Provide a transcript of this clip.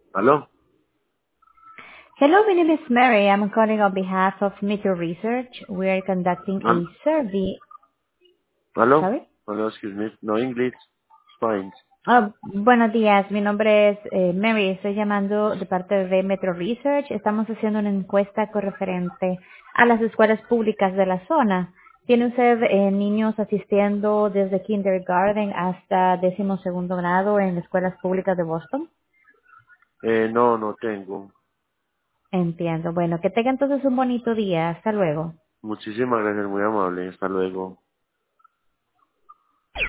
¿Aló? Hello, my name is Mary. I'm calling on behalf of Meteor Research. We are conducting a ¿Al- survey. ¿Aló? Sorry? Hello, excuse me. No English. Fine. Buenos días, mi nombre es Mary. Estoy llamando de parte de Metro Research. Estamos haciendo una encuesta correferente a las escuelas públicas de la zona. ¿Tiene usted niños asistiendo desde kindergarten hasta 12º grado en escuelas públicas de Boston? No, no tengo. Entiendo. Bueno, que tenga entonces un bonito día. Hasta luego. Muchísimas gracias, muy amable. Hasta luego.